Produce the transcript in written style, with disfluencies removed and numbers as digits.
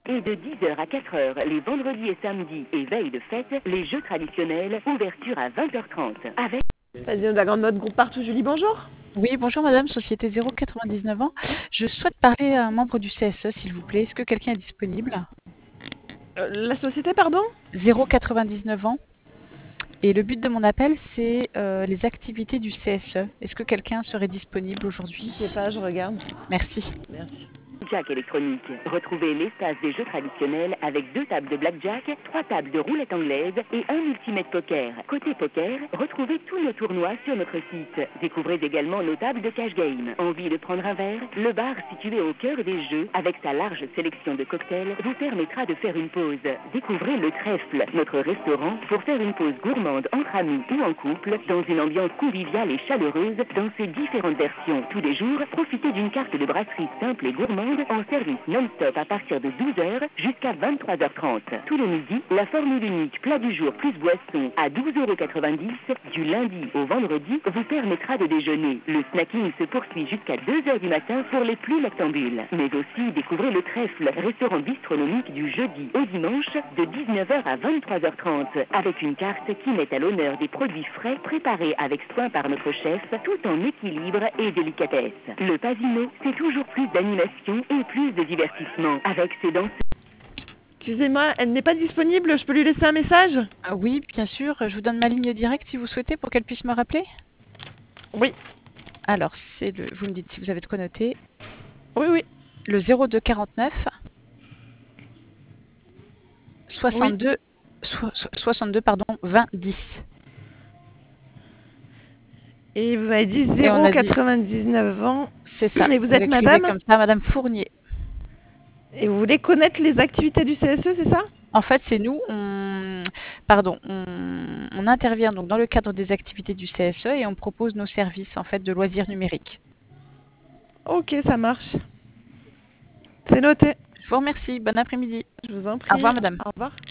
Et de 10h à 4h, les vendredis et samedis et veille de fête, les jeux traditionnels, ouverture à 20h30. Avec... Présidente de la Grande Mode Groupe Partout, Julie, bonjour. Oui, bonjour madame, société 099 ans. Je souhaite parler à un membre du CSE, s'il vous plaît. Est-ce que quelqu'un est disponible? La société, pardon? 099 ans. Et le but de mon appel, c'est les activités du CSE. Est-ce que quelqu'un serait disponible aujourd'hui? Je sais pas, je regarde. Merci. Merci. Blackjack électronique. Retrouvez l'espace des jeux traditionnels avec 2 tables de blackjack, 3 tables de roulette anglaise et un ultimate poker. Côté poker, retrouvez tous nos tournois sur notre site. Découvrez également nos tables de cash game. Envie de prendre un verre? Le bar situé au cœur des jeux, avec sa large sélection de cocktails, vous permettra de faire une pause. Découvrez le Trèfle, notre restaurant, pour faire une pause gourmande entre amis ou en couple, dans une ambiance conviviale et chaleureuse, dans ses différentes versions. Tous les jours, profitez d'une carte de brasserie simple et gourmande en service non-stop à partir de 12h jusqu'à 23h30. Tous les midis, la formule unique plat du jour plus boisson à 12,90 € du lundi au vendredi vous permettra de déjeuner. Le snacking se poursuit jusqu'à 2h du matin pour les plus noctambules. Mais aussi découvrez le Trèfle, restaurant bistronomique du jeudi au dimanche de 19h à 23h30 avec une carte qui met à l'honneur des produits frais préparés avec soin par notre chef tout en équilibre et délicatesse. Le Pasino, c'est toujours plus d'animation et plus de divertissement avec ses danseurs. Excusez-moi, elle n'est pas disponible, je peux lui laisser un message? Ah oui, bien sûr. Je vous donne ma ligne directe si vous souhaitez pour qu'elle puisse me rappeler. Oui. Alors, c'est le... Vous me dites si vous avez de quoi noter. Oui, oui. Le 02 49 62 62 pardon 20 10. Et vous m'avez dit Et on a 0,99 ans. C'est ça. Et vous êtes l'écrivez madame? comme ça, Madame Fournier. Et vous voulez connaître les activités du CSE, c'est ça? En fait, c'est nous, on intervient donc dans le cadre des activités du CSE et on propose nos services en fait de loisirs numériques. Ok, ça marche. C'est noté. Je vous remercie. Bon après-midi. Je vous en prie. Au revoir, madame. Au revoir.